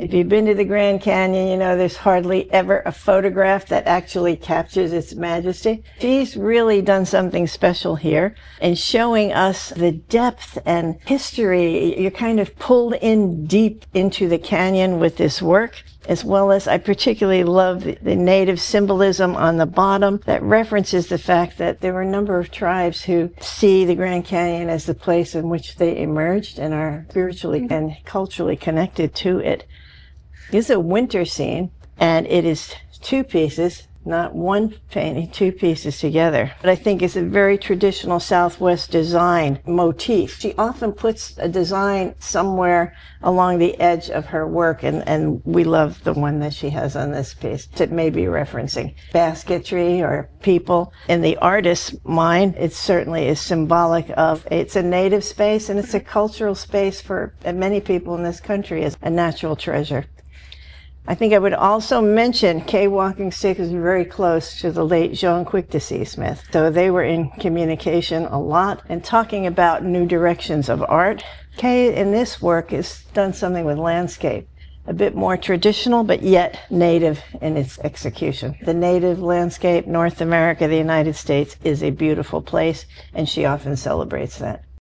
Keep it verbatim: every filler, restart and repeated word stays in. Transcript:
If you've been to the Grand Canyon, you know there's hardly ever a photograph that actually captures its majesty. She's really done something special here in showing us the depth and history. You're kind of pulled in deep into the canyon with this work, as well as I particularly love the, the native symbolism on the bottom that references the fact that there were a number of tribes who see the Grand Canyon as the place in which they emerged and are spiritually and culturally connected to it. This is a winter scene, and it is two pieces, not one painting, two pieces together. But I think it's a very traditional Southwest design motif. She often puts a design somewhere along the edge of her work, and, and we love the one that she has on this piece. It may be referencing basketry or people. In the artist's mind, it certainly is symbolic of, it's a native space and it's a cultural space for many people in this country as a natural treasure. I think I would also mention Kay Walking Stick is very close to the late Jean Quick-to-See Smith. So they were in communication a lot and talking about new directions of art. Kay in this work has done something with landscape, a bit more traditional, but yet native in its execution. The native landscape, North America, the United States, is a beautiful place, and she often celebrates that.